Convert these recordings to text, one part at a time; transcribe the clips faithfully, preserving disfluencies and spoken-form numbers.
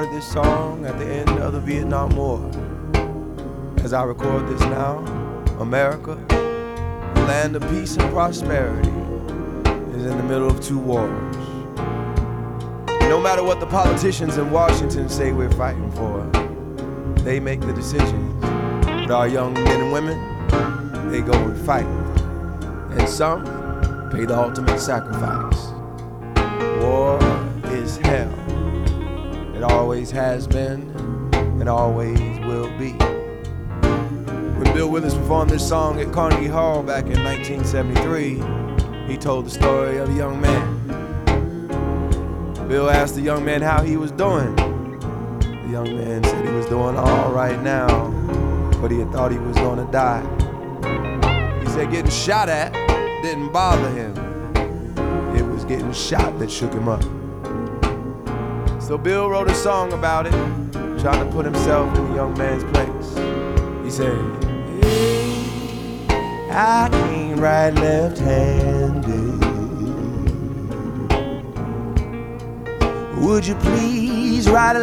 recorded this song at the end of the Vietnam War. As I record this now, America, the land of peace and prosperity, is in the middle of two wars. No matter what the politicians in Washington say we're fighting for, they make the decisions. But our young men and women, they go and fight. And some pay the ultimate sacrifice. War is hell. It always has been and always will be. When Bill Withers performed this song at Carnegie Hall back in nineteen seventy-three, he told the story of a young man. Bill asked the young man how he was doing. The young man said he was doing all right now, but he had thought he was gonna die. He said getting shot at didn't bother him. It was getting shot that shook him up. So Bill wrote a song about it, trying to put himself in the young man's place. He said, hey, I can't write left-handed. Would you please write a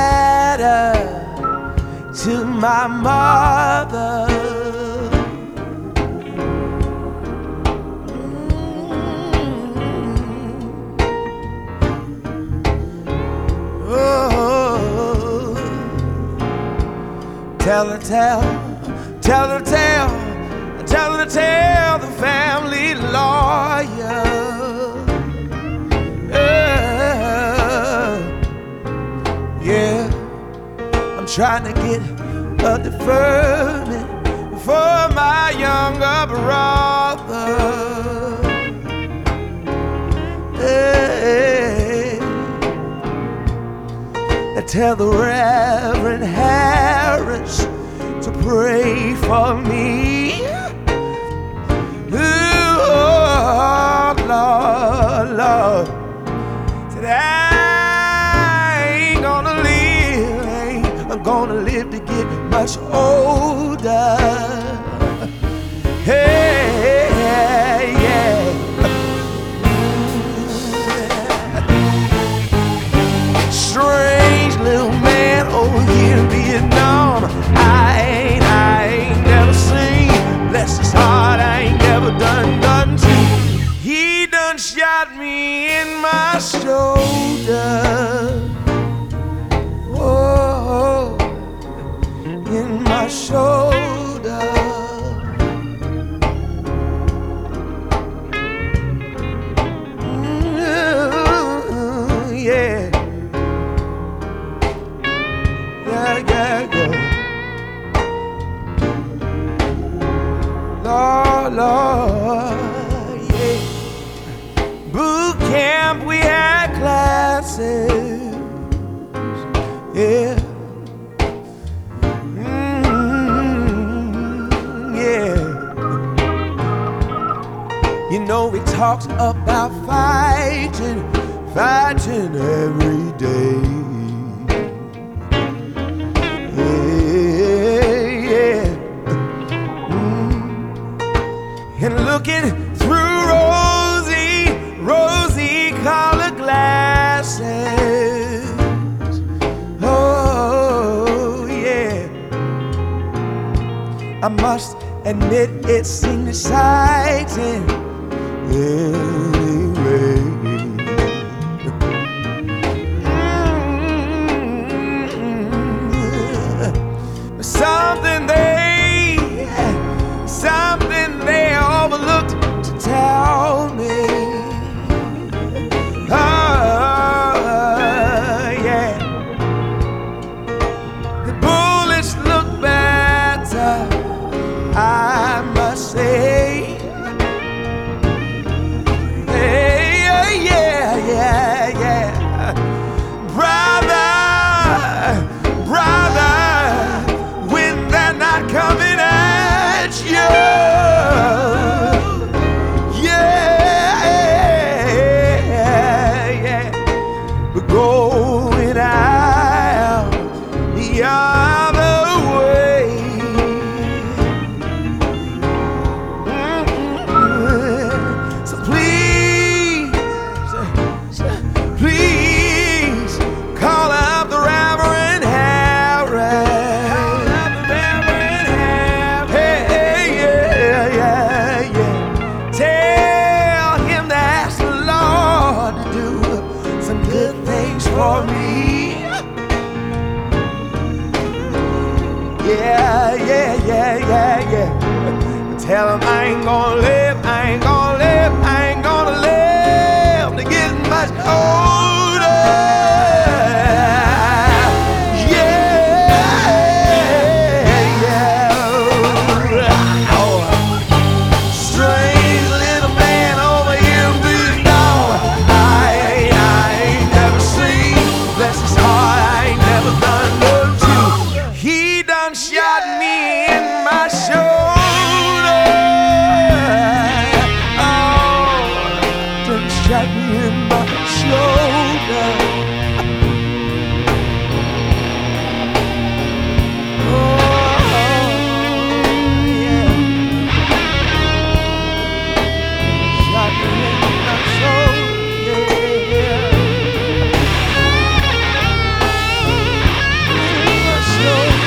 letter to my mother? Mm-hmm. Oh, tell her, tell, tell her, tell, tell her to tell the family lawyer. Yeah, I'm trying to get a deferment for my younger brother. Hey, tell the Reverend Harris to pray for me. Ooh, oh, Lord, Lord, today gonna live to get much older. Hey, yeah, yeah. Strange little man over here in Vietnam. I ain't, I ain't never seen. Bless his heart, I ain't never done, done to. He done shot me in my shoulder. Whoa, in my shoulder. Mm, yeah, yeah, yeah, yeah. Lord, Lord, yeah. Boot camp, we had classes. Yeah, mm, yeah. You know we talked about fighting, fighting every day. Yeah, yeah. Mm. And looking through rosy, rosy colored glasses. I must admit it seemed exciting anyway. Mm-hmm. Something they, something they overlooked to tell me. Oh, yeah. The bullets look better, I must say. Yeah, Tell him I ain't gonna live, I ain't gonna live, I ain't gonna live to get much older. Yeah, yeah. Oh, strange little man over here in Vietnam. I ain't, I ain't never seen. Bless his heart, I ain't never done no to. He done shot me in my shoulder. Shot me in my shoulder. Oh, yeah. Shot me in my shoulder. Yeah. In my shoulder.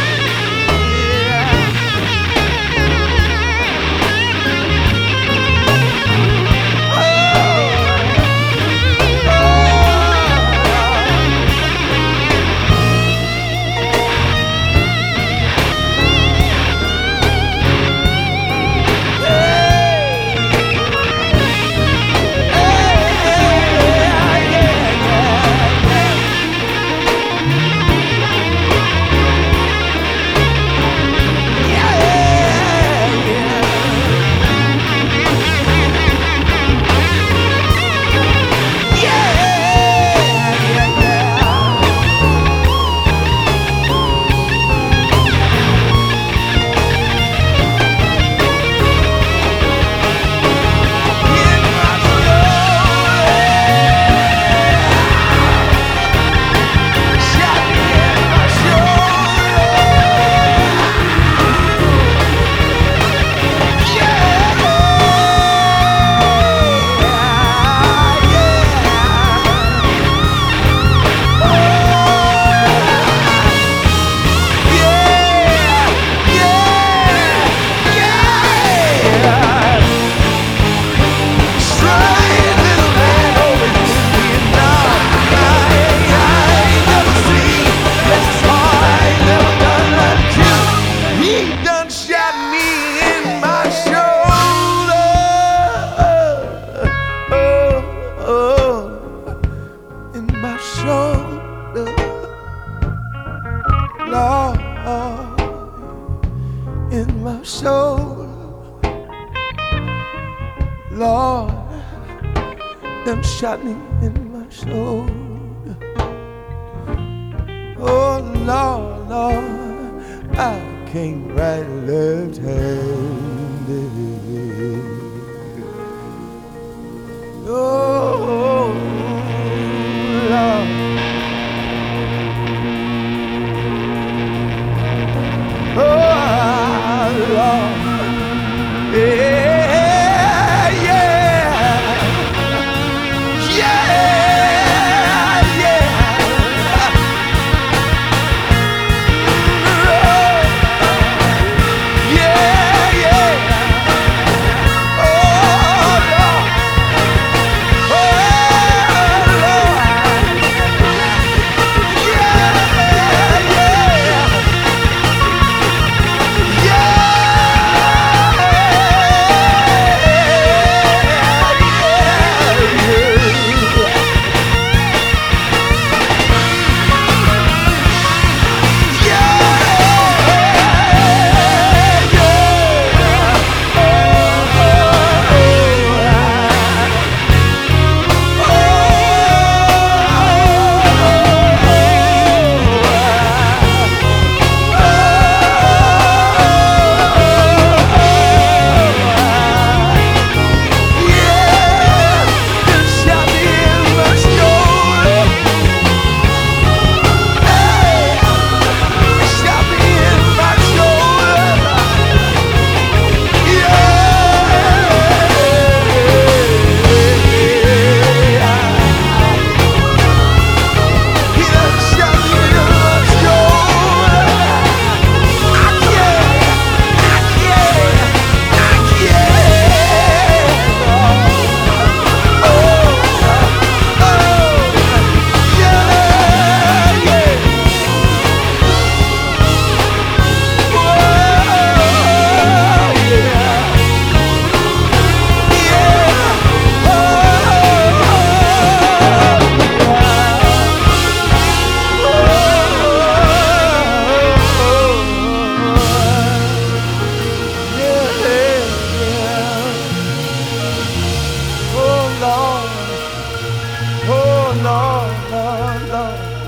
Lord, in my soul, Lord, them shot me in my soul. Oh Lord, Lord, I can't write left-handed. Oh Lord. Oh, Lord, yeah, yeah, yeah, yeah. Oh, yeah.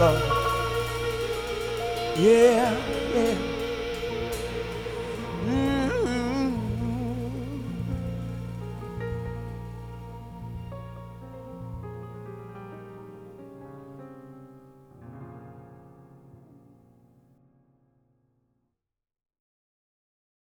love. Yeah.